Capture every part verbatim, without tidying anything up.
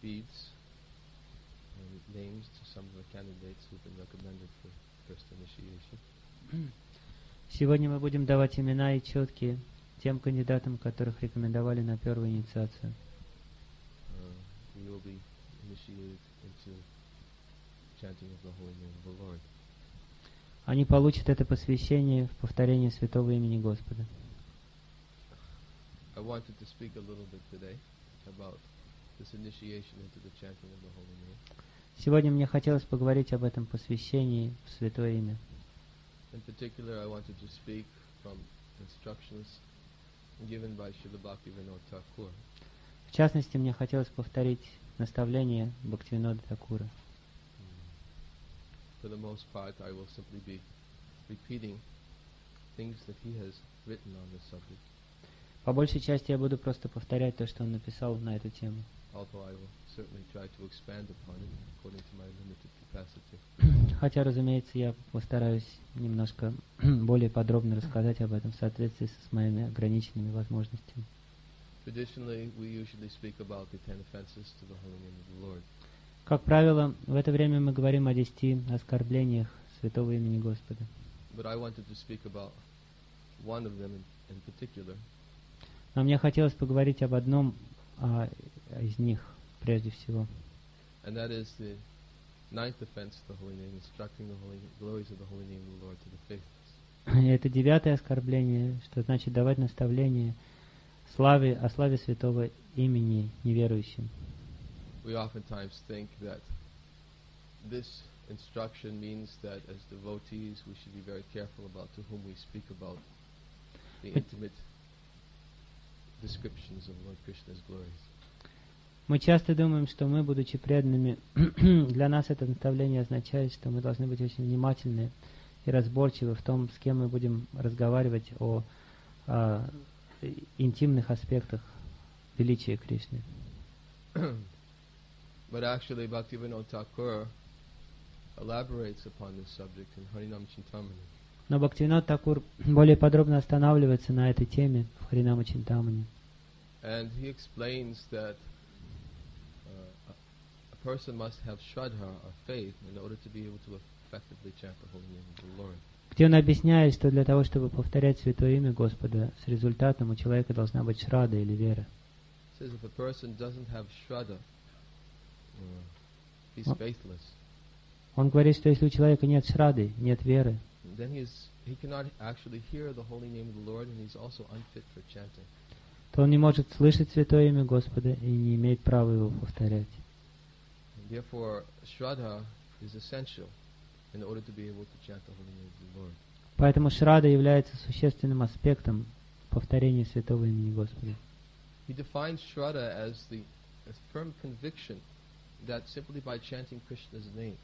beads and names to some of the candidates who've been recommended for first initiation. Сегодня мы будем давать имена и четки тем кандидатам, которых рекомендовали на первую инициацию. Uh, we will be initiated into chanting of the holy name of the Lord. Они получат это посвящение в повторении святого имени Господа. I wanted to speak a little bit today about this initiation into the chanting of the holy name. Сегодня мне хотелось поговорить об этом посвящении в святое имя. In particular, I wanted to speak from instructions given by Srila Bhaktivinoda Thakur. В частности, мне хотелось повторить наставление Бхактивинода Thakura. For the most part, I will simply be repeating things that he has written on this subject. По большей части я буду просто повторять то, что он написал на эту тему. Although I will certainly try to expand upon it according to my limited capacity. Хотя, разумеется, я постараюсь немножко более подробно рассказать об этом в соответствии с моими ограниченными возможностями. Traditionally, we usually speak about the ten offenses to the holy name of the Lord. Как правило, в это время мы говорим о десяти оскорблениях святого имени Господа. But I wanted to speak about one of them in, in particular. Но мне хотелось поговорить об одном а, из них прежде всего. And that is the ninth offense to the holy name, instructing the holy glories of the holy name of the Lord to the faithless. И это девятое оскорбление, что значит давать наставление славе, о славе святого имени неверующим. We oftentimes think that this instruction means that as devotees we should be very careful about to whom we speak about the intimate descriptions of Lord Krishna's glories. Мы часто думаем, что мы, будучи преданными, для нас это наставление означает, что мы должны быть очень внимательны и разборчивы в том, с кем мы будем разговаривать о, о интимных аспектах величия Кришны. But actually, Bhaktivinoda Thakur elaborates upon this subject in Harinam Chintamani. Но Бхактивинод Такур более подробно останавливается на этой теме в Харинама Чинтамани. And he explains that uh, a, a person must have shraddha, or faith, in order to be able to effectively chant the holy name of the Lord. Где он объясняет, что для того, чтобы повторять святое имя Господа, с результатом у человека должна быть шрадха или вера. He says if a person doesn't have shraddha, uh, he's faithless. Он говорит, что если у человека нет шрадхи, нет веры, then he is he cannot actually hear the holy name of the Lord, and he's also unfit for chanting. то он не может слышать святое имя Господа и не имеет права его повторять. And therefore, shraddha is essential in order to be able to chant the holy name of the Lord. Поэтому шрадха является существенным аспектом повторения святого имени Господа. He defines shraddha as the as firm conviction that simply by chanting Krishna's name,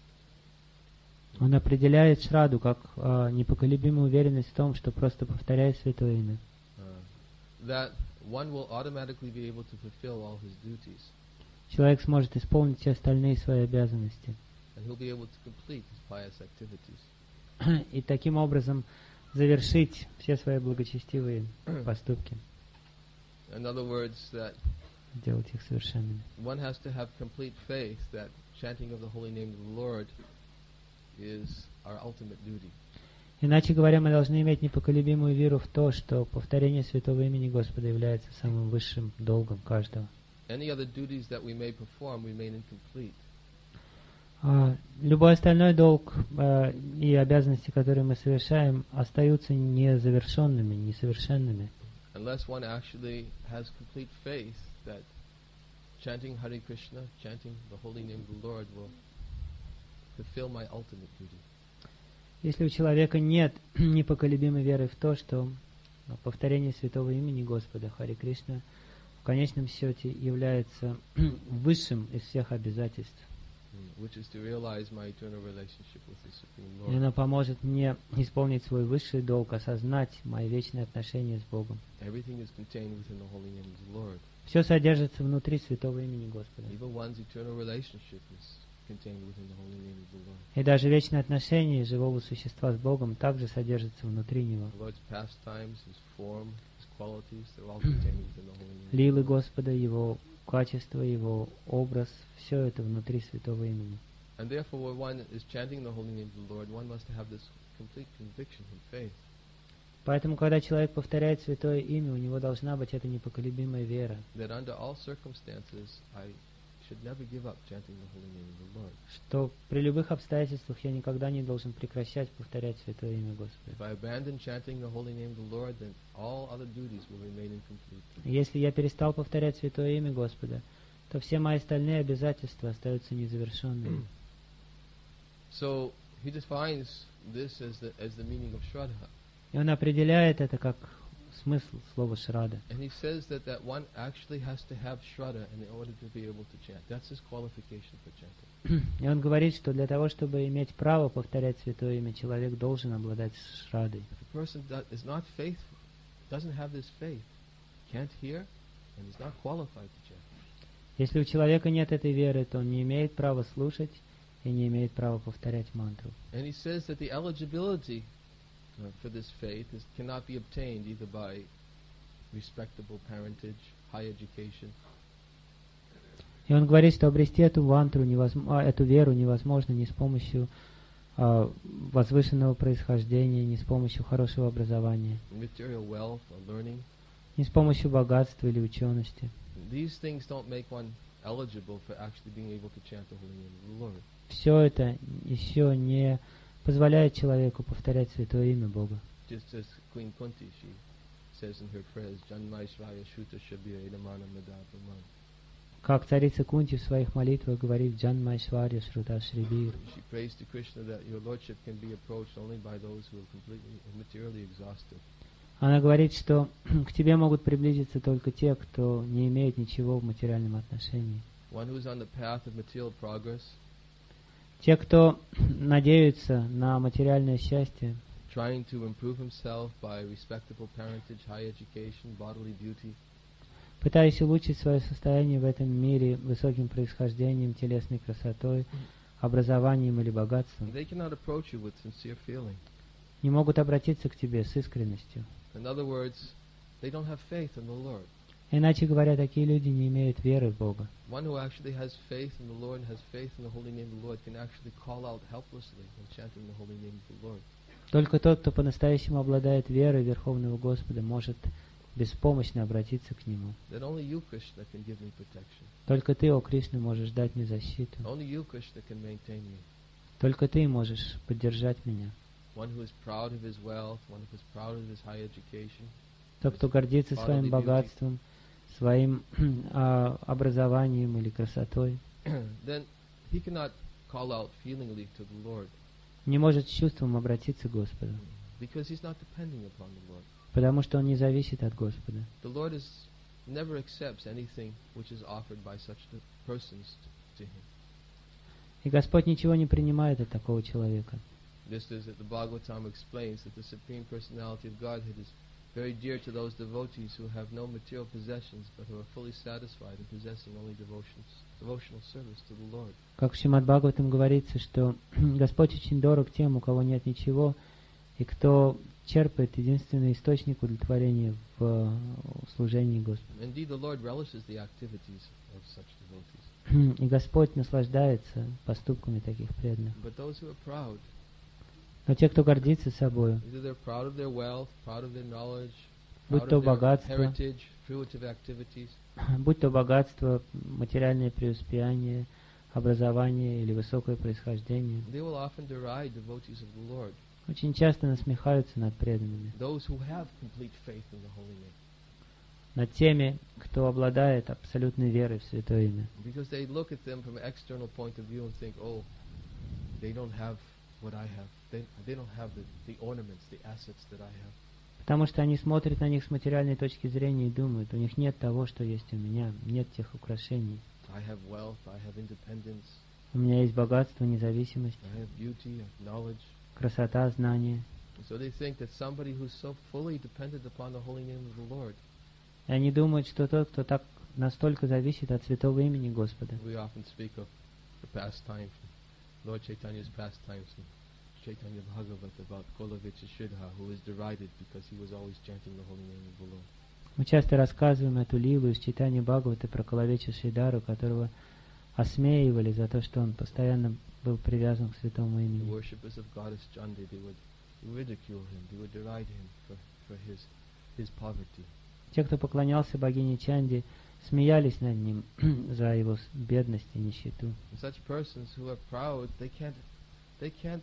Он определяет шрадху как э, непоколебимую уверенность в том, что просто повторяя святое имя, uh, that one will automatically be able to fulfill all his duties, человек сможет исполнить все остальные свои обязанности. and he'll be able to complete his pious activities. И таким образом завершить все свои благочестивые поступки, In other words, that сделать их совершенными. one has to have complete faith that chanting of the holy name of the Lord is our ultimate duty. Иначе говоря, мы должны иметь непоколебимую веру в то, что повторение святого имени Господа является самым высшим долгом каждого. Any other duties that we may perform remain incomplete. А, любой остальной долг а, и обязанности, которые мы совершаем, остаются незавершенными, несовершенными. Unless one actually has complete faith that chanting Hare Krishna, chanting the holy name of the Lord will fulfill my ultimate duty. Если у человека нет непоколебимой веры в то, что повторение святого имени Господа, Харе Кришна, в конечном счете является высшим из всех обязательств, Which is to realize my eternal relationship with the Supreme и Lord. она поможет мне исполнить свой высший долг, осознать мои вечные отношения с Богом. Everything is contained within the holy name of the Lord. Все содержится внутри святого имени Господа. Even one's eternal relationship is contained within the holy name of the Lord. И даже вечные отношения живого существа с Богом также содержатся внутри него. The Lord's pastimes, His form, His qualities, they're all contained within the holy name. Лилы Господа, Его качество, Его образ, все это внутри святого имени. And therefore, when one is chanting the holy name of the Lord, one must have this complete conviction and faith. Поэтому, когда человек повторяет святое имя, у него должна быть эта непоколебимая вера, That under all circumstances, I should never give up chanting the holy name of the Lord. что при любых обстоятельствах я никогда не должен прекращать повторять святое имя Господа. If I abandon chanting the holy name of the Lord, then all other duties will remain incomplete. Если я перестал повторять святое имя Господа, то все мои остальные обязательства остаются незавершенными. So he defines this as the as the meaning of Shraddha. И он определяет это как смысл слова Шрада. And he says that, that one actually has to have Shraddha in order to be able to chant. That's his qualification for chanting. И он говорит, что для того, чтобы иметь право повторять святое имя, человек должен обладать Шрадой. If a person that is not faithful, doesn't have this faith, can't hear, and is not qualified to chant. Если у человека нет этой веры, то он не имеет права слушать и не имеет права повторять мантру. And he says that the eligibility uh, for this faith is, cannot be obtained either by respectable parentage, high education, И он говорит, что обрести эту мантру, невозможно, эту веру невозможно ни с помощью а, возвышенного происхождения, ни с помощью хорошего образования, material wealth or learning. ни с помощью богатства или учености. These things don't make one eligible for actually being able to chant the holy name of the Lord. Все это еще не позволяет человеку повторять святое имя Бога. Just as Queen Kunti, she says in her prayers, Janmaishvaya Shuta Shabir Idamana Madhavaman. Как царица Кунти в своих молитвах говорит Джан Майшварья Шрута Шрибир. She prays to Krishna that your lordship can be approached only by those who are completely and materially exhausted. Она говорит, что к тебе могут приблизиться только те, кто не имеет ничего в материальном отношении. One who is on the path of material progress, Те, кто надеются на материальное счастье, trying to improve himself by respectable parentage, high education, bodily beauty, пытаясь улучшить свое состояние в этом мире высоким происхождением, телесной красотой, образованием или богатством, they cannot approach you with sincere feeling. не могут обратиться к тебе с искренностью. In other words, they don't have faith in the Lord. Иначе говоря, такие люди не имеют веры в Бога. One who actually has faith in the Lord and has faith in the holy name of the Lord can actually call out helplessly when chanting the holy name of the Lord. Только тот, кто по-настоящему обладает верой в Верховного Господа, может беспомощно обратиться к Нему. That only you, Krishna, can give me protection. Только Ты, о Кришна, можешь дать мне защиту. Only you, Krishna, can maintain me. Только Ты можешь поддержать меня. One who is proud of his wealth, one who is proud of his high education, Тот, кто гордится своим богатством, своим а, образованием или красотой, then he cannot call out feelingly to the Lord не может с чувством обратиться к Господу, because he's not depending upon the Lord. потому что он не зависит от Господа. The Lord is never accepts anything which is offered by such persons to him. И Господь ничего не принимает от такого человека. Just as the Bhagavatam explains that the Supreme Personality of Godhead is very dear to those devotees who have no material possessions but who are fully satisfied in possessing only devotions, devotional service to the Lord. Как в Шримад Бхагаватам говорится, что Господь очень дорог тем, у кого нет ничего, и кто черпает единственный источник удовлетворения в служении Господу. Indeed, the Lord relishes the activities of such devotees. И Господь наслаждается поступками таких преданных. But those who are proud, Но те, кто гордится собою, either they're proud of their wealth, proud of their knowledge, будь proud то of their богатство, heritage, fruitive activities, будь то богатство, материальное преуспеяние, образование или высокое происхождение, they will often deride devotees of the Lord, очень часто насмехаются над преданными, those who have complete faith in the holy name, над теми, кто обладает абсолютной верой в Святое Имя. because they look at them from an external point of view and think, oh, they don't have what I have. They, they don't have the, the ornaments, the assets that I have. Потому что они смотрят на них с материальной точки зрения и думают, у них нет того, что есть у меня, нет тех украшений. I have wealth, I have independence, У меня есть богатство, независимость, I have beauty, I have knowledge. красота, знание. And so they think that somebody who's so fully dependent upon the holy name of the Lord, И они думают, что тот, кто так настолько зависит от святого имени Господа. we often speak of the pastime, Lord Chaitanya's pastimes in Chaitanya Bhagavat about Kolavitya Shridhar, who was derided because he was always chanting the holy name of the Lord. Мы часто рассказываем эту лилу из читания Бхагавата про Калавеча Шридару, которого осмеивали за то, что он постоянно был привязан к святому The имени. worshippers of goddess Chandi, they would ridicule him, they would deride him for, for his, his poverty. Те, кто поклонялся богине Чанди, смеялись над ним за его с- бедность и нищету. And such persons who are proud, they can't, they can't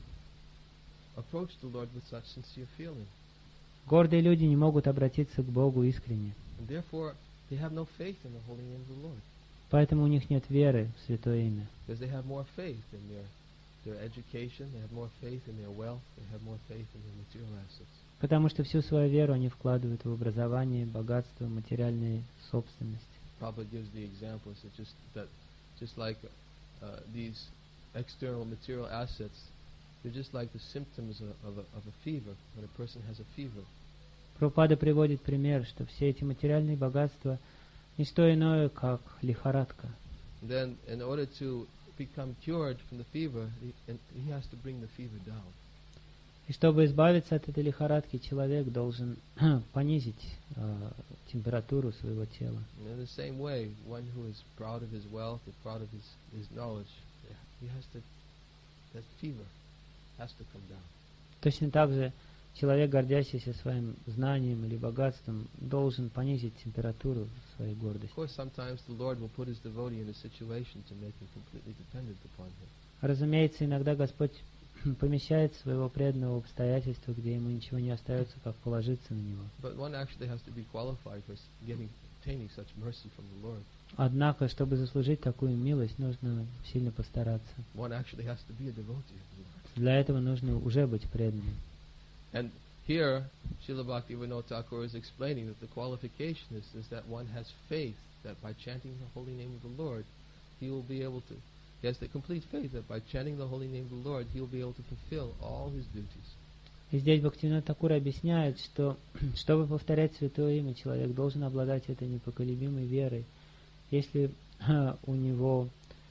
approach the Lord with such sincere feeling. Гордые люди не могут обратиться к Богу искренне, And therefore, they have no faith in the holy name of the Lord. поэтому у них нет веры в святое имя. Because they have more faith in their, their education, they have more faith in their wealth, they have more faith in their material assets. Потому что всю свою веру они вкладывают в образование, богатство, материальные собственности. Prabhupada gives the examples that just that, just like uh, these external material assets, they're just like the symptoms of, of, a, of a fever. When a person has a fever, Прабхупада приводит пример, что все эти материальные богатства не что иное, как лихорадка. and then in order to become cured from the fever, he, and he has to bring the fever down. И чтобы избавиться от этой лихорадки, человек должен понизить э, температуру своего тела. And in the same way, one who is proud of his wealth or proud of his, his knowledge, he has to, that fever has to come down. Точно так же человек, гордящийся своим знанием или богатством, должен понизить температуру своей Of гордости. course, sometimes the Lord will put his devotee in a situation to make him completely dependent upon him. Разумеется, иногда Господь помещает своего преданного в обстоятельства, где ему ничего не остается, как положиться на него. But one actually has to be qualified for s- getting, obtaining such mercy from the Lord. Однако, чтобы заслужить такую милость, нужно сильно постараться. One actually has to be a devotee of the Lord. Для этого нужно уже быть преданным. And here, Srila Bhaktivinoda Thakur is explaining that the qualification is, is that one has faith that by chanting the holy name of the Lord, he will be able to, he has the complete faith that by chanting the holy name of the Lord, he will be able to fulfill all his duties. И здесь Бхактивинода Тхакур объясняет, что чтобы повторять святое имя, человек должен обладать этой непоколебимой верой. Если у него,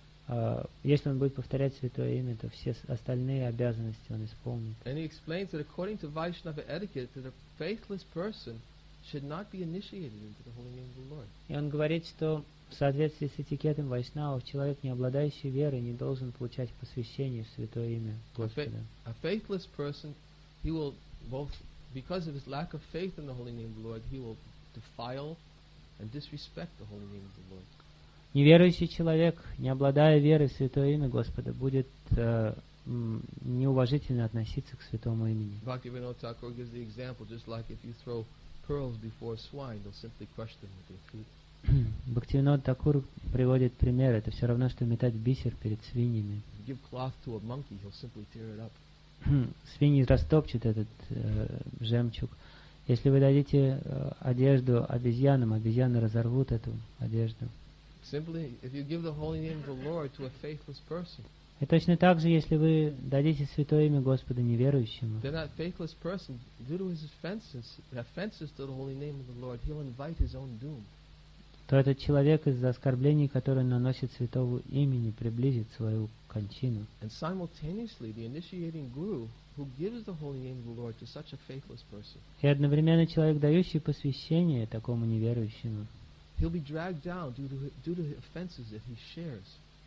э, если он будет повторять святое имя, то все с- остальные обязанности он исполнит. And he explains that according to Vaishnava etiquette, that a faithless person should not be initiated into the holy name of the Lord. И он говорит, что в соответствии с этикетом вайшнавов, человек, не обладающий верой, не должен получать посвящение в святое имя A, fa- Господа. a faithless person, he will both, because of his lack of faith in the holy name of the Lord, he will defile and disrespect the holy name of the Lord. Неверующий человек, не обладая верой в святое имя Господа, будет э, м, неуважительно относиться к святому имени. Bhaktivinoda Thakur gives the example, just like if you throw pearls before swine, they'll simply crush them with their feet. Бхактивинод Тхакур приводит пример. Это все равно, что метать бисер перед свиньями. If you give cloth to a monkey, he'll simply tear it up. Свиньи растопчут этот э, жемчуг. Если вы дадите э, одежду обезьянам, обезьяны разорвут эту одежду. Simply, if you give the holy name of the Lord to a faithless person, И точно так же, если вы дадите святое имя Господа неверующему, then that faithless person, due to his offenses, offenses to the holy name of the Lord, he'll invite his own doom. то этот человек из-за оскорблений, которые он наносит святого имени, приблизит свою кончину. And simultaneously, the initiating guru who gives the holy name of the Lord to such a faithless person, И одновременно человек, дающий посвящение такому неверующему, he'll be dragged down due to due to the offenses that he shares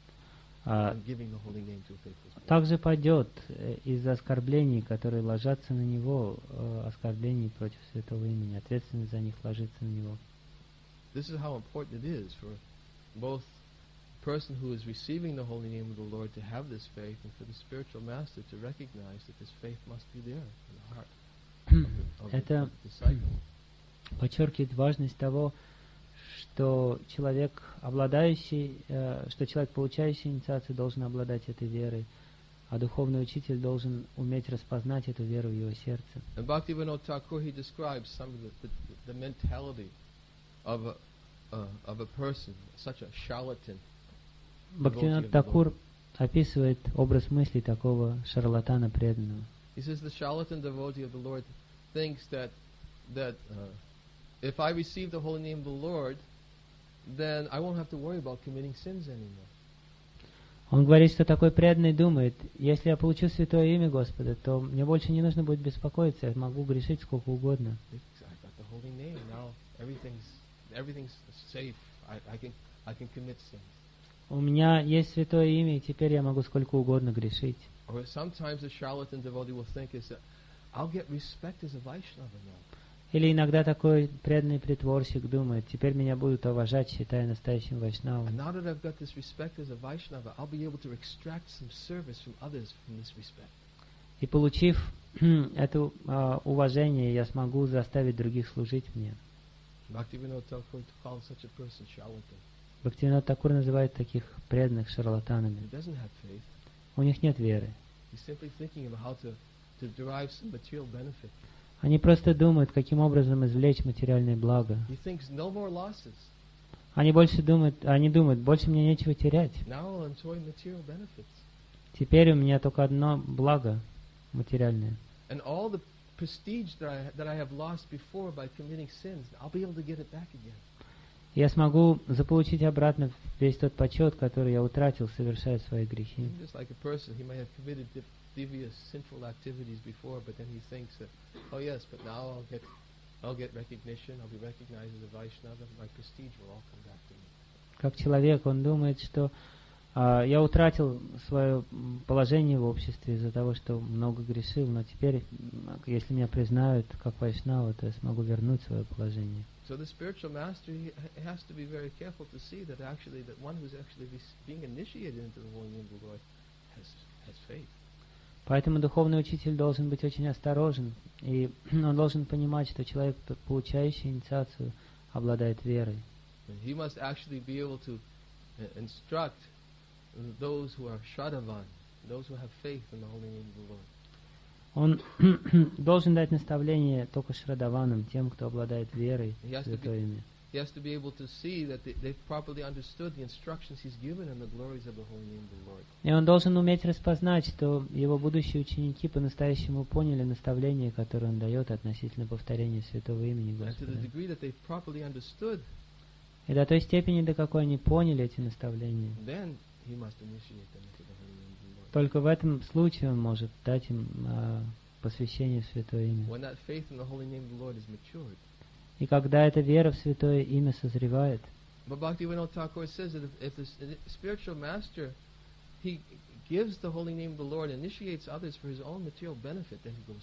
а, in giving the holy name to a faithless person. также падет э, из-за оскорблений, которые ложатся на него, э, оскорблений против святого имени. Ответственность за них ложится на него. This is how important it is for both the person who is receiving the holy name of the Lord to have this faith, and for the spiritual master to recognize that this faith must be there in the heart of the, of the, Это of the disciple. подчеркивает важность того, что человек, обладающий, э, что человек, получающий инициацию, должен обладать этой верой, а духовный учитель должен уметь распознать эту веру в его сердце. And Bhaktivinoda Thakur, he describes some of the, the, the mentality of a, uh, of a person, such a charlatan. Бхактивинод Тхакур описывает образ мыслей такого шарлатана преданного. He says the charlatan devotee of the Lord thinks that that uh, if I receive the holy name of the Lord, then I won't have to worry about committing sins anymore. Он говорит, что такой преданный думает, если я получу святое имя Господа, то мне больше не нужно будет беспокоиться, я могу грешить сколько угодно. If I got the holy name, now Everything's everything's safe. I, I can I can commit sins. У меня есть святое имя, и теперь я могу сколько угодно грешить. Or sometimes a charlatan devotee will think is that I'll get respect as a Vaishnava now. Или иногда такой преданный притворщик думает, теперь меня будут уважать, считая настоящим вайшнавом. And now that I've got this respect as a Vaishnava, I'll be able to extract some service from others from this respect. И получив это uh, уважение, я смогу заставить других служить мне. Bhaktivinoda Thakur calls such a person charlatan. Бхактивинод Такур называет таких преданных He шарлатанами. doesn't have faith. У них нет веры. He's simply thinking of how to, to derive some material benefit. Они просто думают, каким образом извлечь материальное благо. He thinks no more losses. Они больше думают, они думают, больше мне нечего терять. Now I'll enjoy material benefits. Теперь у меня только одно благо материальное. And all the prestige that I, that I have lost before by committing sins, I'll be able to get it back again. Я смогу заполучить обратно весь тот почет, который я утратил, совершая свои грехи. Just like a person, he may have committed div- devious, sinful activities before, but then he thinks that, oh yes, but now I'll get, I'll get recognition, I'll be recognized as a Vaishnava, my prestige will all come back to me. Как человек, он думает, что а, я утратил свое положение в обществе из-за того, что много грешил, но теперь, если меня признают как вайшнава, то я смогу вернуть свое положение. So the spiritual master, he ha- has to be very careful to see that actually, that one who's actually be- being initiated into the holy name of the Lord has, has faith. Поэтому духовный учитель должен быть очень осторожен, и он должен понимать, что человек, получающий инициацию, обладает верой. And he must actually be able to uh, instruct those who are Shadavan, those who have faith in the holy name of the Lord. Он должен дать наставление только шрадаванам, тем, кто обладает верой в святое имя. He has to be able to see that they, they've properly understood the instructions he's given and the glories of the holy name of the Lord. И он должен уметь распознать, что его будущие ученики по-настоящему поняли наставление, которое он дает относительно повторения святого имени And to the Господа. degree that they've properly understood, И до той степени, до какой они поняли эти наставления, then he must initiate them into the holy name of the Lord. только в этом случае он может дать им а, посвящение в святое имя. When that faith in the holy name of the Lord is matured. И когда эта вера в святое имя созревает, But Bhaktivinoda Thakur says that if, if the s- spiritual master, he gives the holy name of the Lord, initiates others for his own material benefit, then he goes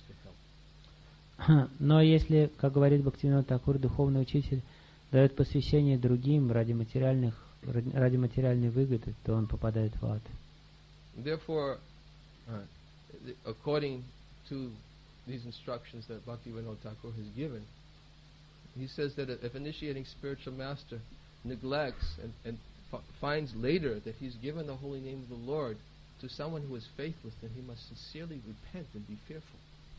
to hell. но если, как говорит Бхактивинод Такур, духовный учитель дает посвящение другим ради материальных, ради ради материальной выгоды, то он попадает в ад. Therefore, uh, th- according to these instructions that Bhaktivinoda Thakur has given, he says that if initiating spiritual master neglects and, and f- finds later that he's given the holy name of the Lord to someone who is faithless, then he must sincerely repent and be fearful.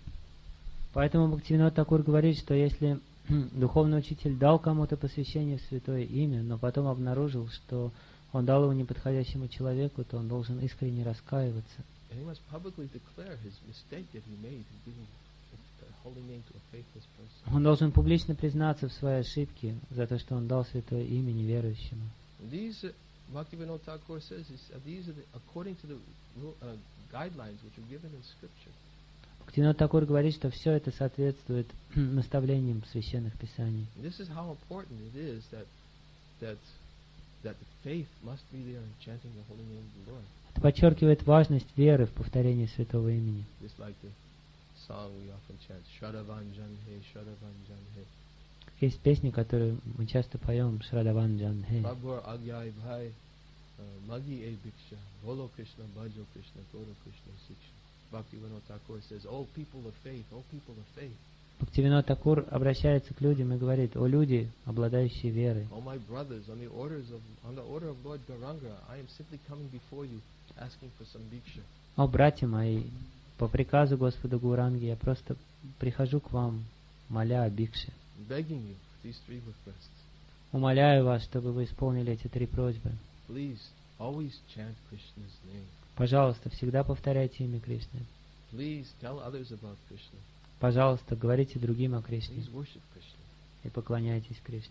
Поэтому Бхактивинод Такур говорит, что если духовный учитель дал кому-то посвящение в святое имя, но потом обнаружил, что он дал его неподходящему человеку, то он должен искренне раскаиваться. And he must publicly declare his mistake that he made in giving the holy name to a faithless person. Он должен публично признаться в своей ошибке за то, что он дал святое имя неверующему. And these, uh, Bhaktivinoda Thakur says, is, uh, these are the, according to the ru- uh, guidelines which are given in Scripture. Бхактивинод Такур говорит, что все это соответствует наставлениям священных писаний. And this is how important it is that that that the faith must be there in chanting the holy name of the Lord. Это подчеркивает важность веры в повторение святого имени. Just like the song we often chant, Shadavan Janhe, Shadavan Janhe. Есть песни, которые мы часто поем, Шрадаван Джанхе. Prabhu Agyai Bhai, Magi E Bhiksha, Bolo Krishna, Bhajo Krishna, Goro Krishna, Siksha. Bhaktivinoda Thakur says, "Oh people of faith, oh people of faith, Бхактивинод Такур обращается к людям и говорит: «О люди, обладающие верой, oh my brothers, on the orders of on the order of Lord Gauranga, I am simply coming before you, asking for some bhiksha." о братья мои, по приказу Господа Гауранги я просто прихожу к вам, моля о бикше. Begging you for these three requests. Умоляю вас, чтобы вы исполнили эти три просьбы. Please always chant Krishna's name. Пожалуйста, всегда повторяйте имя Кришны. Please tell others about Krishna. Пожалуйста, говорите другим о Кришне Please worship Krishna. и поклоняйтесь Кришне.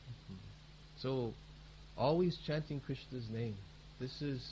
So, always chanting Krishna's name. This is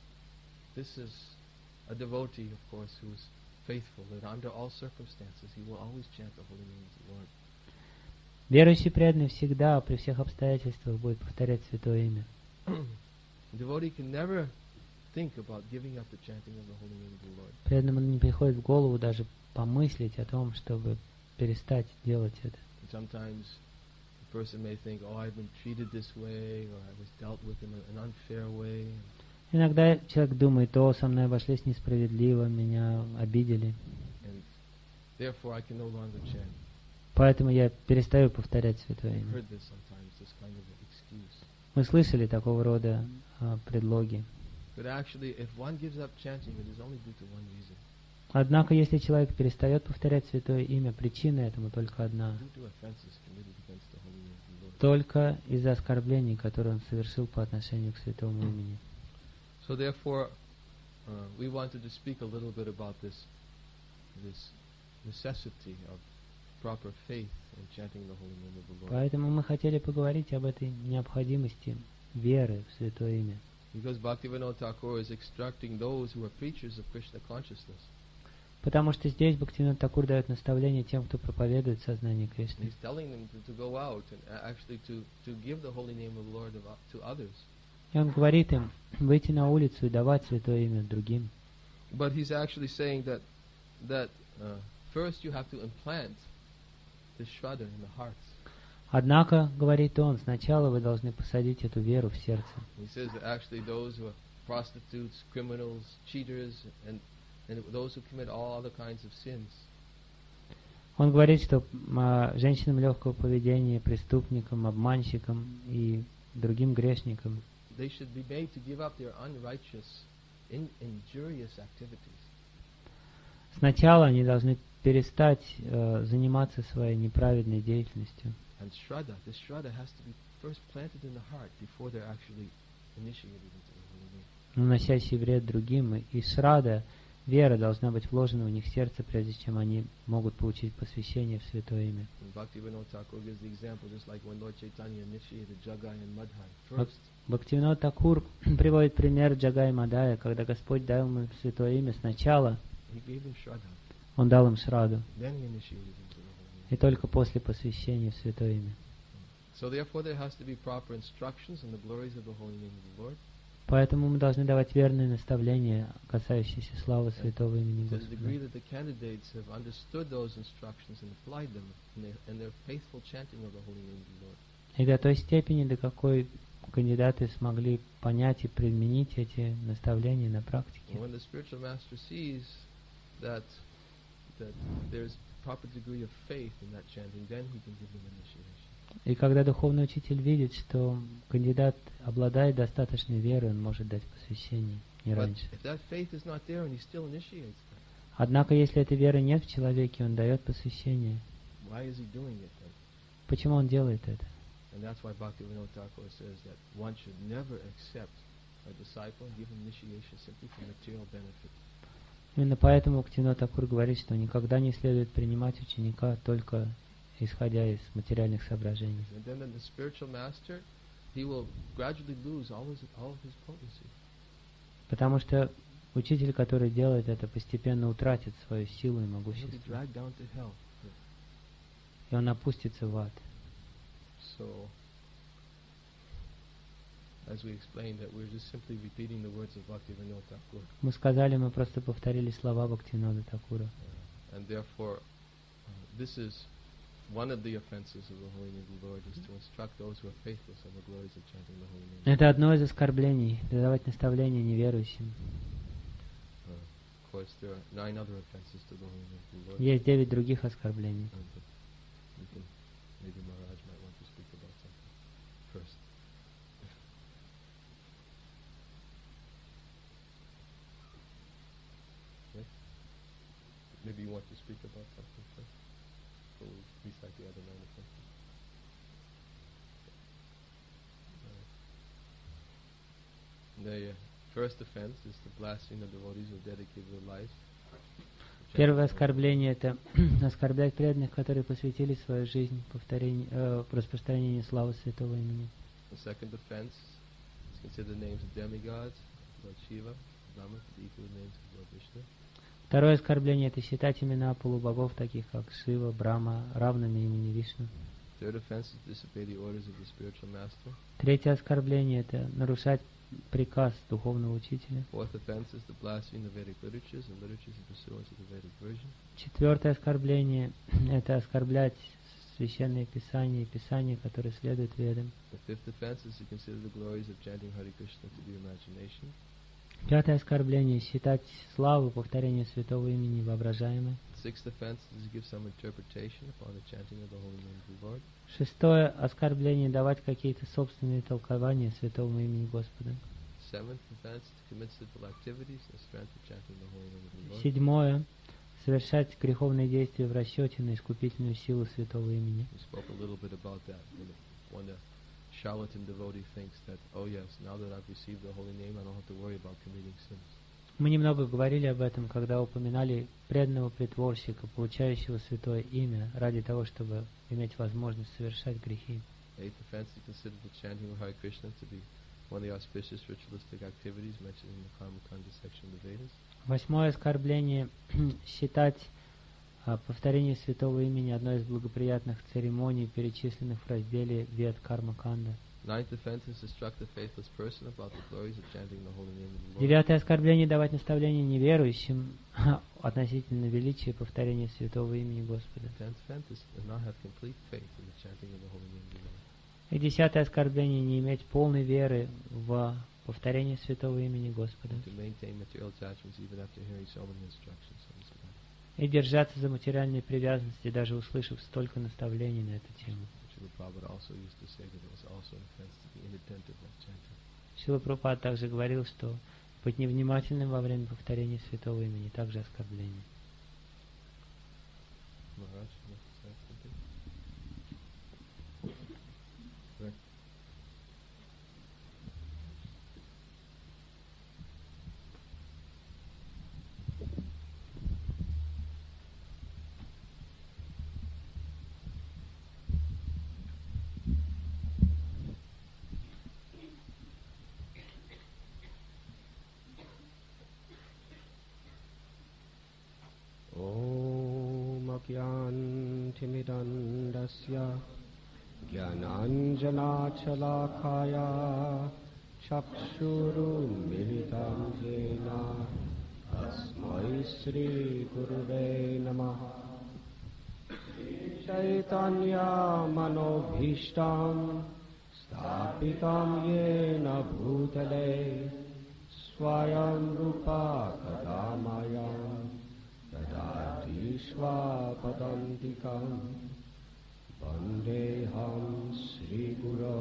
this is a devotee, of course, who is faithful, that under all circumstances he will always chant the holy name of the Lord. Верующий преданный всегда, при всех обстоятельствах будет повторять святое имя. Devotee can never think about giving up the chanting of the holy name of the Lord. Преданному не приходит в голову даже помыслить о том, чтобы перестать делать это. And sometimes the person may think, oh, I've been treated this way, or I was dealt with in an unfair way. Иногда человек думает, о, со мной обошлись несправедливо, меня обидели. And therefore I can no longer chant. Поэтому я перестаю повторять святое I've имя. heard this sometimes, this kind of excuse. Мы слышали такого рода а, предлоги. But actually, if one gives up chanting, it is only due to one reason. Однако, если человек перестает повторять святое имя, причина этому только одна. Due to offenses committed against the holy name of the Lord. Только из-за оскорблений, которые он совершил по отношению к святому имени. So therefore, uh, we wanted to speak a little bit about this, this necessity of proper faith in chanting the holy name of the Lord. Поэтому мы хотели поговорить об этой необходимости веры в святое имя. Because Bhaktivinoda Thakur is instructing those who are preachers of Krishna consciousness. Потому что здесь Бхактивинода Тхакур дает наставление тем, кто проповедует сознание Кришны. He's telling them to, to go out and actually to, to give the holy name of the Lord to others. И он говорит им выйти на улицу и давать святое имя другим. But he's actually saying that that uh, first you have to implant the shraddha in the hearts. Однако, говорит он, сначала вы должны посадить эту веру в сердце. He says that actually those who are prostitutes, criminals, cheaters, and and those who commit all other kinds of sins. Он говорит, что а, женщинам легкого поведения, преступникам, обманщикам и другим грешникам They should be made to give up their unrighteous, in, injurious activities. сначала они должны перестать э, заниматься своей неправедной деятельностью. And shraddha, this shraddha has to be first planted in the heart before they're actually initiated into the holy name. Наносящий вред другим. И шрада, вера должна быть вложена в них в сердце, прежде чем они могут получить посвящение в святое имя. Bhaktivinoda Thakur gives the example just like when Lord Chaitanya initiated Jagai and Madhai. First, Бхактивинода Тхакур приводит пример Джагай и Мадхая, когда Господь дал им святое имя сначала, he gave them shraddha. Он дал им шраду, Then he initiated into the holy name. и только после посвящения в святое имя. So therefore there has to be proper instructions in the glories of the holy name of the Lord. Поэтому мы должны давать верные наставления, касающиеся славы святого имени To the degree Господа. that the candidates have understood those instructions and applied them in their, in their faithful chanting of the holy name of the Lord. И до той степени, до какой кандидаты смогли понять и применить эти наставления на практике. And when the spiritual master sees that that there's proper degree of faith in that chanting, then he can give them initiation. И когда духовный учитель видит, что кандидат обладает достаточной верой, он может дать посвящение, не But раньше. if that faith is not there and he still initiates them, Однако, если этой веры нет в человеке, он дает посвящение. why is he doing it then? Почему он делает это? And that's why Bhaktivinoda Thakur says that one should never accept a disciple and give him initiation simply for material benefit. Именно поэтому Бхактивинода Тхакур говорит, что никогда не следует принимать ученика только исходя из материальных соображений. And then the spiritual master, he will gradually lose all his all of his potency. Потому что учитель, который делает это, постепенно утратит свою силу и He'll be могущество. dragged down to hell. И он опустится в ад. So, as we explained, that we're just simply repeating the words of Bhaktivinoda Thakur. Мы сказали, мы просто повторили слова Бхактивинода Тхакура. Uh, and therefore, uh, this is one of the offenses of the holy name of the Lord, is to instruct those who are faithless on the glories of chanting the holy name. Это одно из оскорблений, давать наставления неверующим. Uh, of course, there are nine other offenses to the holy name of the Lord. Есть девять других оскорблений. Uh, but we can, maybe Maharaj might want to speak about something first. Yes? Maybe you want to speak about something first? So we recite the other nine offenses. Uh, the uh, first offense is the blasphemy of devotees who dedicated their lives. Первое оскорбление – это оскорблять преданных, которые посвятили свою жизнь повторению, э, распространению славы святого имени. The second offense is consider the names of demigods, Lord Shiva, Brahma, to be equal to the names of Lord Vishnu. Второе оскорбление – это считать имена полубогов, таких как Шива, Брахма, равными имени Вишну. Third offense is to disobey the orders of the spiritual master. Третье оскорбление – это нарушать приказ духовного учителя. Fourth offense is to blaspheme the Vedic literatures and literatures in pursuance of the Vedic version. Четвертое оскорбление – это оскорблять священные писания и писания, которые следуют Ведам. The fifth offense is to consider the glories of chanting Hare Krishna to be imagination. Пятое оскорбление – считать славу повторения святого имени воображаемой. Sixth offense is to give some interpretation upon the chanting of the holy name of the Lord. Шестое оскорбление – давать какие-то собственные толкования святого имени Господа. Seventh offense is to commit sinful activities in the strength of chanting the holy name of the Lord. Седьмое – совершать греховные действия в расчете на искупительную силу святого имени. We spoke a little bit about that. When the charlatan devotee thinks that, oh yes, now that I've received the holy name, I don't have to worry about committing sins. Мы немного говорили об этом, когда упоминали преданного притворщика, получающего святое имя, ради того, чтобы иметь возможность совершать грехи. Eighth offense is considered the chanting of Hare Krishna to be one of the auspicious ritualistic activities mentioned in the Karmakanda section of the Vedas. Восьмое оскорбление – считать а, повторение святого имени одной из благоприятных церемоний, перечисленных в разделе Вед Кармаканда. Ninth offense is to instruct the faithless person about the glories of chanting the holy name of the Lord. Девятое оскорбление – давать наставления неверующим относительно величия повторения святого имени Господа. Tenth offense is to not have complete faith in the chanting of the holy name of the Lord. И десятое оскорбление – не иметь полной веры в повторение святого имени Господа. To maintain material attachments even after hearing so many instructions on this matter. И держаться за материальные привязанности, даже услышав столько наставлений на эту тему. Srila Prabhupada also used to say that it was also an offense to be inattentive while chanting. Шрила Прабхупада также говорил, что быть невнимательным во время повторения святого имени также оскорбление. Maharaj, you want to say something? Right. ज्ञानतिमिरन्दस्य ज्ञानाञ्जनाशलाकाया चक्षुरुन्मिलितं येन तस्मै श्रीगुरुवे नमः। चैतन्यमनोभीष्टं स्थापितं येन भूतले स्वयं रूपा कदा मायां ददाति स्वापदान्तिकं। वन्देऽहं श्रीगुरो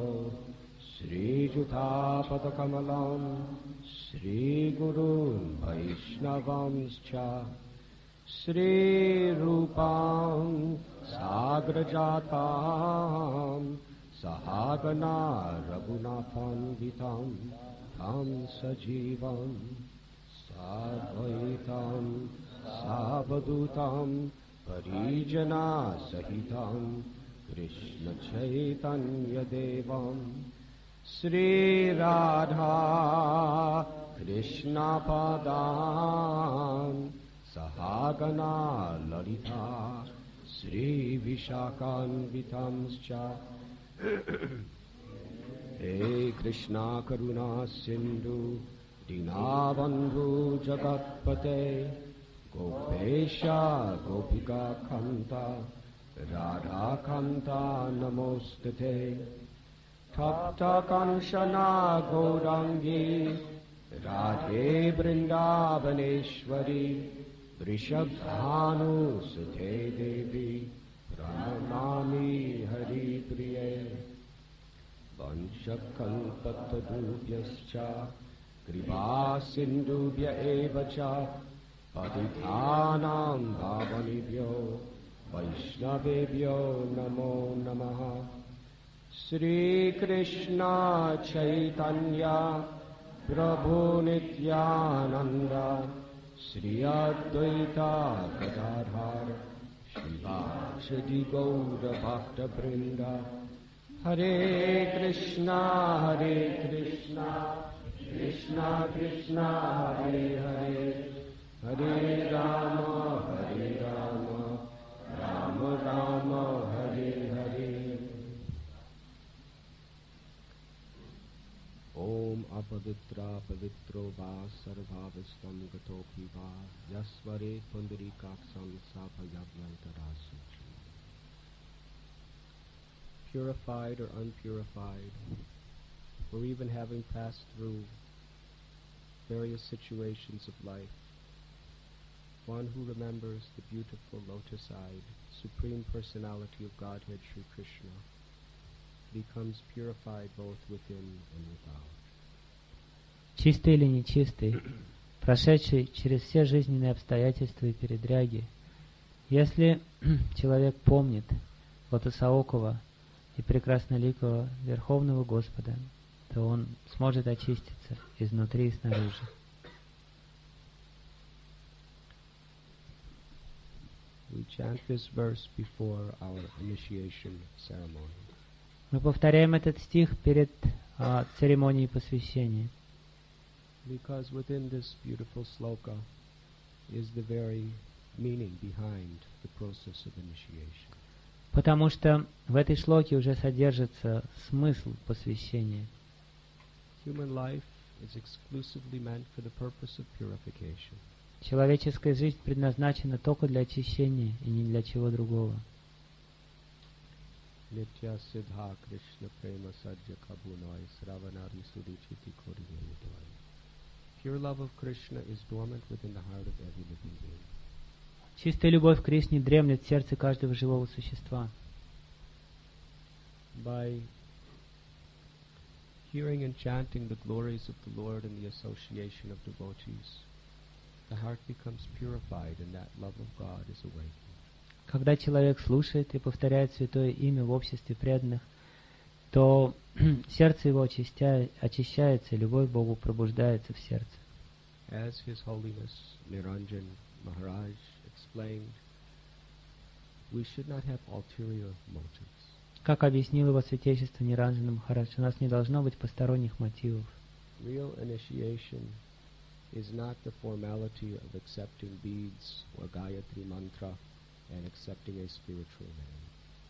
श्रीयुतापदकमलं श्रीगुरून् वैष्णवांश्च श्रीरूपां साग्रजातां सहागना रघुनाथान्वितं तं सजीवं साद्वैतं सावधूतं परिजनसहितं कृष्णचैतन्यदेवं श्रीराधा कृष्णपदां सहागना ललिता श्रीविशाखान्वितंश्च। हे कृष्णा करुणा सिन्धु दीनबन्धु जगत्पते गोपेश गोपिका कान्ता राधा कान्ता नमोस्तुते। तप्त कंसना गौरांगी राधे वृंदावनेश्वरी वृषभानुसुते देवी प्रणमामि हरिप्रिये। वंशकल्पतरुभ्यश्च कृपा सिन्धुभ्य एव च पतितानां पावनेभ्यो वैष्णवेभ्यो नमो नमः। श्रीकृष्ण चैतन्य प्रभु नित्यानंद श्री अद्वैता गदाधर श्रीवासदि गौर भक्तवृंद। हरे कृष्णा हरे कृष्णा कृष्णा कृष्णा हरे हरे हरे राम हरे राम राम राम हरे Hare. apavitra pavitro va sarvavastam gatopi va yasvare pundarikaksam sapayabhyantarasachi. Purified or unpurified, or even having passed through various situations of life, one who remembers the beautiful lotus-eyed Supreme Personality of Godhead Sri Krishna becomes purified both within and without. Чистый или нечистый, прошедший через все жизненные обстоятельства и передряги, если человек помнит лотосоокого и прекрасноликого Верховного Господа, то он сможет очиститься изнутри и снаружи. We chant this verse before our initiation ceremony. Мы повторяем этот стих перед а, церемонией посвящения. Because within this beautiful sloka is the very meaning behind the process of initiation. Потому что в этой шлоке уже содержится смысл посвящения. Human life is exclusively meant for the purpose of purification. Человеческая жизнь предназначена только для очищения и ни для чего другого. Nitya Siddha Krishna Prema Sadhya Kabunoi Sravanari Sudichiti Koriyanidoi. Pure love of Krishna is dormant within the heart of every living being. Чистая любовь к Кришне дремлет в сердце каждого живого существа. By hearing and chanting the glories of the Lord and the association of devotees, the heart becomes purified and that love of God is awakened. Когда человек слушает и повторяет святое имя в обществе преданных, то сердце его очистя... очищается, и любовь к Богу пробуждается в сердце. As His Holiness Niranjan Maharaj explained, we should not have ulterior motives. Как объяснил его святейшество Ниранджана Махарадж, у нас не должно быть посторонних мотивов. Real initiation is not the formality of accepting beads or Gayatri mantra and accepting a spiritual name.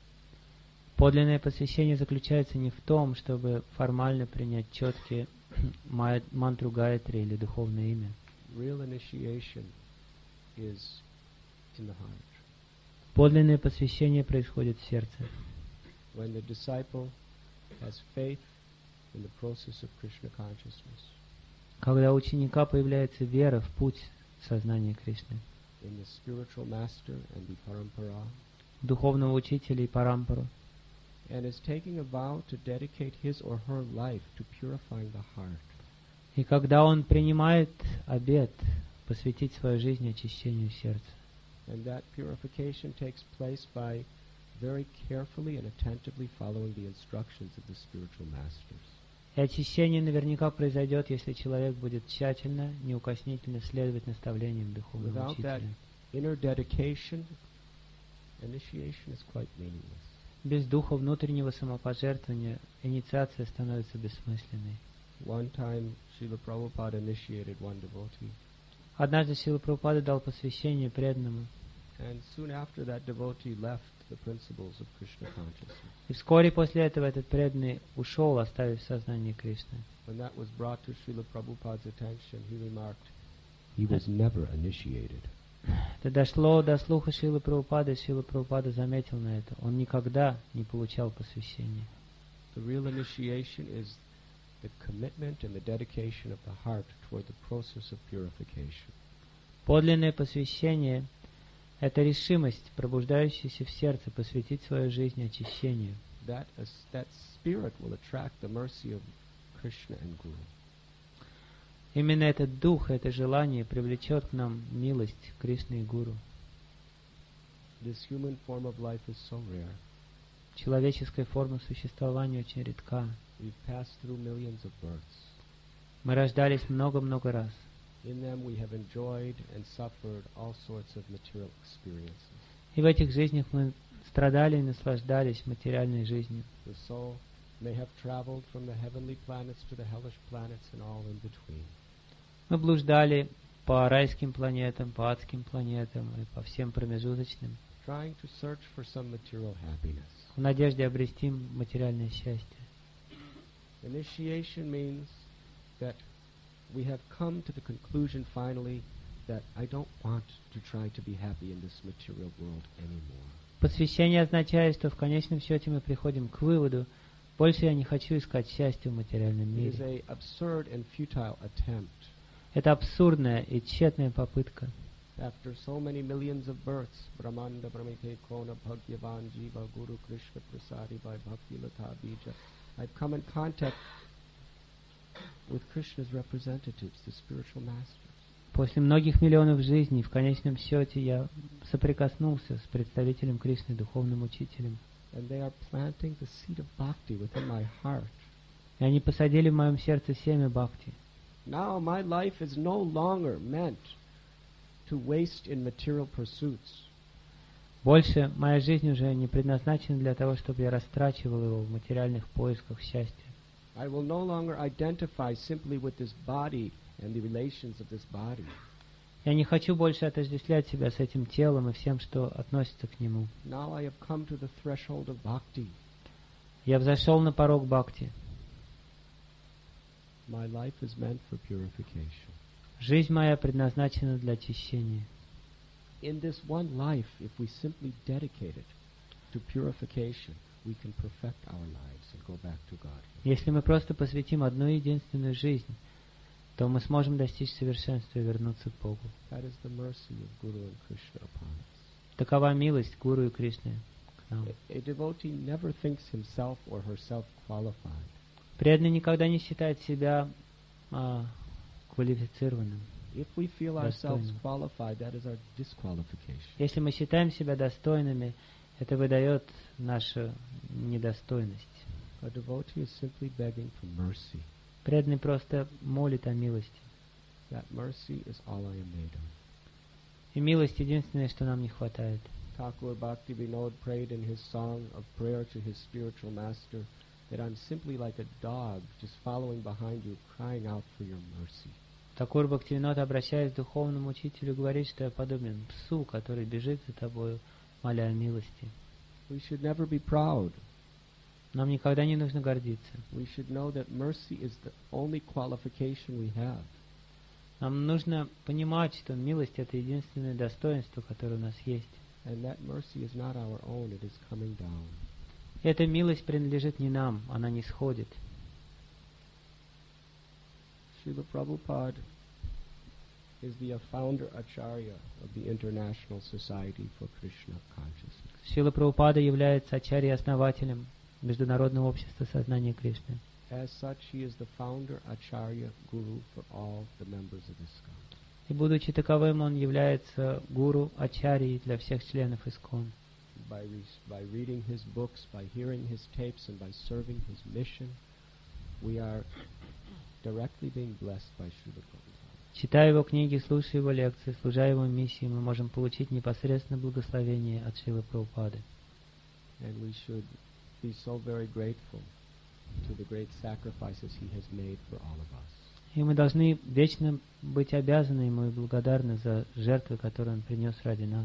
Подлинное посвящение заключается не в том, чтобы формально принять четкие мантру Гайатри или духовное имя. Real initiation is in the heart. Подлинное посвящение происходит в сердце. When the disciple has faith in the process of Krishna consciousness, когда у ученика появляется вера в путь сознания Кришны, in the spiritual master and the parampara, духовного учителя и парампару, and is taking a vow to dedicate his or her life to purifying the heart, и когда он принимает обет посвятить свою жизнь очищению сердца, and that purification takes place by very carefully and attentively following the instructions of the spiritual masters. И очищение наверняка произойдет, если человек будет тщательно, неукоснительно следовать наставлениям духовного Without that учителя. inner dedication, initiation is quite meaningless. Без духа внутреннего самопожертвования инициация становится бессмысленной. One time, Srila Prabhupada initiated one devotee, Однажды Шрила Прабхупада дал посвящение преданному, and soon after that devotee left the principles of Krishna consciousness. и вскоре после этого этот преданный ушел, оставив сознание Кришны. When that was brought to Srila Prabhupada's attention, he remarked, he was never initiated. Это дошло до слуха Шрилы Прабхупады, и Шрила Прабхупада заметил на это. Он никогда не получал посвящения. The real initiation is the commitment and the dedication of the heart toward the process of purification. Подлинное посвящение — это решимость, пробуждающаяся в сердце, посвятить свою жизнь очищению. That, uh, that spirit will attract the mercy of Krishna and Guru. Именно этот дух, это желание привлечет к нам милость Кришны и Гуру. This human form of life is so rare. Человеческая форма существования очень редка. We've passed through millions of births. Мы рождались много-много раз. In them we have enjoyed and suffered all sorts of material experiences. И в этих жизнях мы страдали и наслаждались материальной жизнью. The soul may have traveled from the heavenly planets to the hellish planets and all in between. Мы блуждали по райским планетам, по адским планетам и по всем промежуточным, Trying to search for some material happiness. в надежде обрести материальное счастье. Initiation means that we have come to the conclusion finally that I don't want to try to be happy in this material world anymore. Посвящение означает, что в конечном счете мы приходим к выводу, больше я не хочу искать счастья в материальном It is мире. a absurd and futile attempt. Это абсурдная и тщетная попытка. After so many millions of births, Brahmanda Brahmike Kona Bhagyavan Jiva Guru Krishna Prasadi by Bhakti Lata Bija, I've come in contact with Krishna's representatives, the spiritual masters. После многих миллионов жизней в конечном счете я соприкоснулся с представителем Кришны, духовным учителем. And they are planting the seed of bhakti within my heart. И они посадили в моем сердце семя бхакти. Now my life is no longer meant to waste in material pursuits. Больше моя жизнь уже не предназначена для того, чтобы я растрачивал его в материальных поисках счастья. I will no longer identify simply with this body and the relations of this body. Я не хочу больше отождествлять себя с этим телом и всем, что относится к нему. Now I have come to the threshold of bhakti. Я взошел на порог бхакти. My life is meant for purification. Жизнь моя предназначена для очищения. In this one life, if we simply dedicate it to purification, we can perfect our lives and go back to God. Если мы просто посвятим одну единственную жизнь, то мы сможем достичь совершенства и вернуться к Богу. That is the mercy of Guru and Krishna upon us. Такова милость Гуру и Кришны к нам. A, a devotee never thinks himself or herself qualified. Преданный никогда не считает себя а, квалифицированным. If we feel Достойным. ourselves qualified, that is our disqualification. Если мы считаем себя достойными, это выдает нашу недостойность. A devotee is simply begging for mercy. Преданный просто молит о милости. That mercy is all I am made of. И милость единственное, что нам не хватает. Thakur Bhakti Vinod prayed in his song of prayer to his spiritual master that I'm simply like a dog just following behind you, crying out for your mercy. Такур Бхактивинод, обращаясь к духовному учителю, говорит, что я подобен псу, который бежит за тобою, моля о милости. We should never be proud. Нам никогда не нужно гордиться. We should know that mercy is the only qualification we have. Нам нужно понимать, что милость — это единственное достоинство, которое у нас есть. And that mercy is not our own, it is coming down. И эта милость принадлежит не нам, она не сходит. Srila Prabhupada is the founder Acharya of the International Society for Krishna Consciousness. Шрила Прабхупада является ачарьей-основателем Международного общества сознания Кришны. As such, he is the founder Acharya Guru for all the members of ISKCON. И будучи таковым, он является гуру, ачарьей для всех членов ИСККОН. By, re- by reading his books, by hearing his tapes, and by serving his mission, we are directly being blessed by Srila Prabhupada. Читая его книги, слушая его лекции, служа его миссии, мы можем получить непосредственно благословение от Шрилы Прабхупады. And we should be so very grateful to the great sacrifices he has made for all of us. И мы должны вечно быть обязаны ему и благодарны за жертвы, которые он принес ради нас.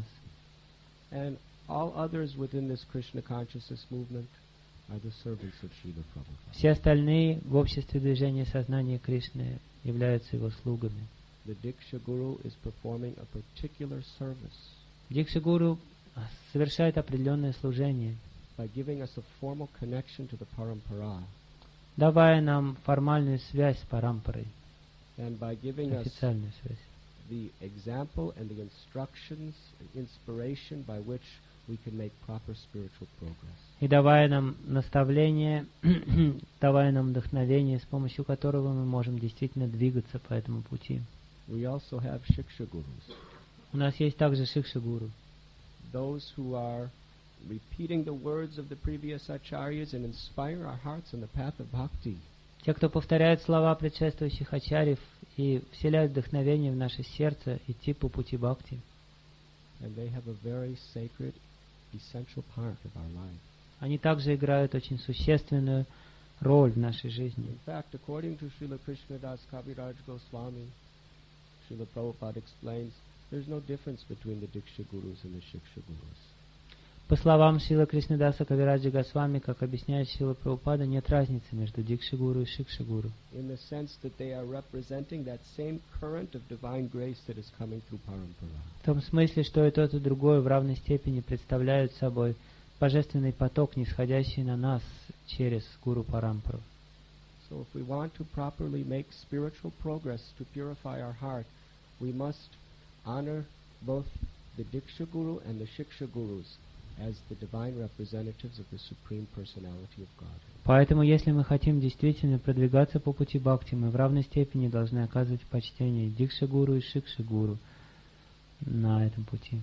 And all others within this Krishna consciousness movement are the servants of Srila Prabhupada. Все остальные в обществе движения сознания Кришны являются его слугами. The Diksha Guru is performing a particular service Дикша Гуру совершает определенное служение, by giving us a formal connection to the Parampara давая нам формальную связь с Парампарой, and by giving us официальную связь, the example and the instructions and inspiration by which we can make proper spiritual progress. и давая нам наставление, давая нам вдохновение, с помощью которого мы можем действительно двигаться по этому пути. We also have Shiksha Gurus, У нас есть также Шикша Гуру, those who are repeating the words of the previous acharyas and inspire our hearts in the path of bhakti. те, кто повторяет слова предшествующих ачарьев и вселяют вдохновение в наше сердце идти по пути бхакти. And they have a very sacred, essential part of our life. Они также играют очень существенную роль в нашей жизни. In fact, according to Srila Krishnadas Kaviraj Goswami, Srila Prabhupada explains, there's no difference between the Diksha Gurus and the Shiksha Gurus. По словам Шрила Кришнадаса Кавираджи Госвами, как объясняет Шрила Прабхупада, нет разницы между Дикши-гуру и Шикши-гуру. in the sense that they are representing that same current of divine grace that is coming through parampara. В том смысле, что и тот, и другой в равной степени представляют собой божественный поток, нисходящий на нас через Гуру Парампару. So if we want to properly make spiritual progress to purify our heart, we must honor both the Diksha Guru and the Shiksha Gurus as the divine representatives of the Supreme Personality of God. Поэтому, если мы хотим действительно продвигаться по пути бхакти, мы в равной степени должны оказывать почтение Дикша-гуру и Шикша-гуру на этом пути.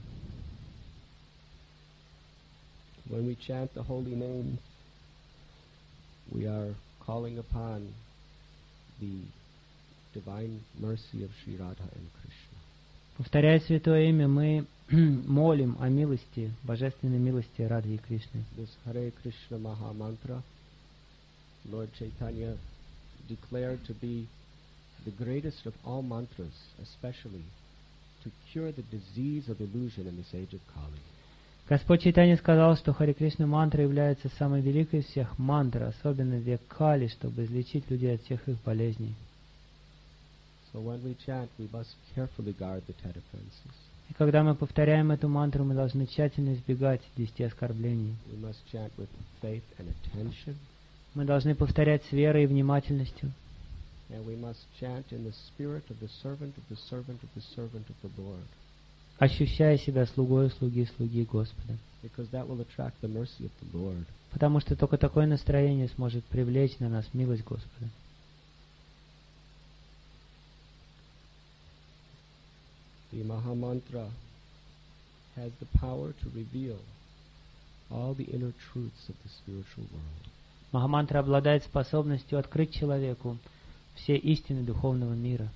When we chant the holy name, we are calling upon the divine mercy of Sri Radha and Krishna. Повторяя святое имя, мы молим о милости, божественной милости Радхи и Кришны. This Hare Krishna Maha Mantra, Lord Chaitanya declared to be the greatest of all mantras, especially to cure the disease of illusion in this age of Kali. Господь Чайтанья сказал, что Харе Кришна мантра является самой великой из всех мантр, особенно в век Кали, чтобы излечить людей от всех их болезней. So when we chant, we must carefully guard the ten offenses. И когда мы повторяем эту мантру, мы должны тщательно избегать десяти оскорблений. We must chant with faith and attention. Мы должны повторять с верой и внимательностью. And we must chant in the spirit of the servant of the servant of the servant of the Lord. Ощущая себя слугой слуги слуги Господа. Because that will attract the mercy of the Lord. Потому что только такое настроение сможет привлечь на нас милость Господа. The Mahamantra has the power to reveal all the inner truths of the spiritual world. Махамантра обладает способностью открыть человеку все истины духовного мира.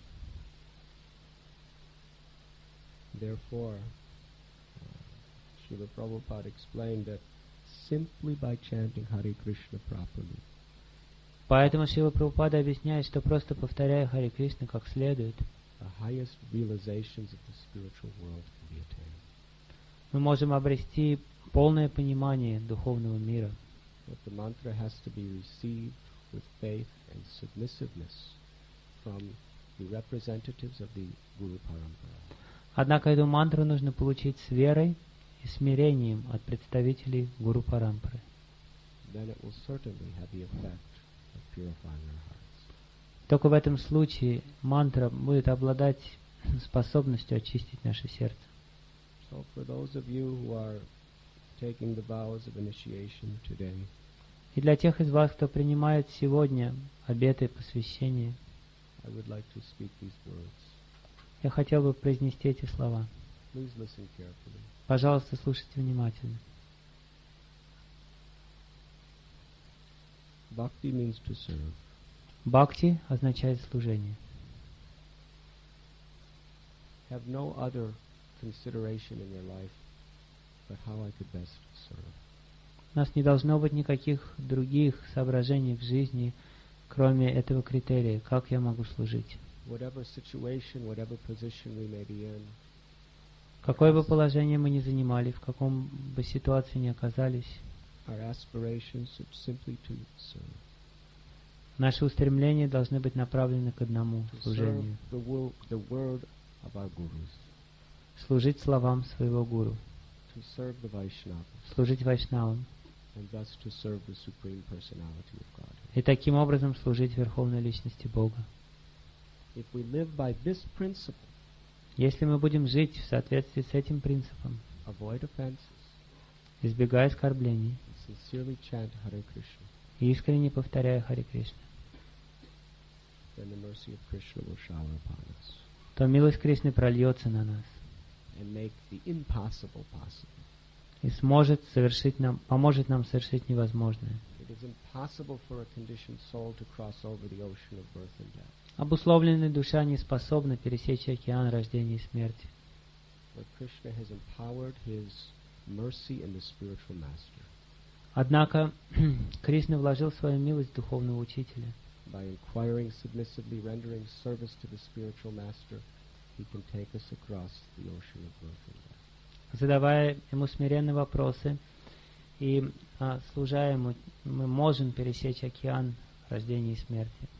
Therefore, uh, Srila Prabhupada explained that simply by chanting Hare Krishna properly, Поэтому Шрила Прабхупада объясняет, что просто повторяя Харе Кришна как следует, the highest realizations of the spiritual world can be attained. мы можем обрести полное понимание духовного мира. But the mantra has to be received with faith and submissiveness from the representatives of the Guru Parampara. Однако эту мантру нужно получить с верой и смирением от представителей Гуру Парампары. Then it will certainly have the effect of purifying our hearts. Только в этом случае мантра будет обладать способностью очистить наше сердце. So for those of you who are taking the vows of initiation today, И для тех из вас, кто принимает сегодня обеты посвящения, I would like to speak these words. я хотел бы произнести эти слова. Please listen carefully. Пожалуйста, слушайте внимательно. Bhakti means to serve. Бхакти означает служение. Have no other consideration in your life but how I could best serve. У нас не должно быть никаких других соображений в жизни, кроме этого критерия, как я могу служить. Whatever situation, whatever position we may be in, Какое бы положение мы ни занимали, в каком бы ситуации ни оказались, our aspirations are simply to serve. наши устремления должны быть направлены к одному To serve служению. the, wo- the word of our gurus. Служить словам своего гуру, To serve the Vaishnavas. служить вайшнавам, And thus to serve the Supreme Personality of God. и таким образом служить Верховной Личности Бога. If we live by this principle, Если мы будем жить в соответствии с этим принципом, avoid offenses, избегая оскорблений and sincerely chant Hare Krishna, и искренне повторяя Харе Кришна, then the mercy of Krishna will shower upon us то милость Кришны прольется на нас and make the impossible possible. и сможет совершить нам, поможет нам совершить невозможное. It is impossible for a conditioned soul to cross over the ocean of birth and death. Обусловленная душа не способна пересечь океан рождения и смерти. But Krishna has empowered his mercy in the spiritual master. Однако Кришна вложил свою милость в духовного учителя. By inquiring submissively, rendering service to the spiritual master, he can take us across the ocean of birth and death. Задавая ему смиренные вопросы И, а, служа Ему, мы можем пересечь океан рождения и смерти.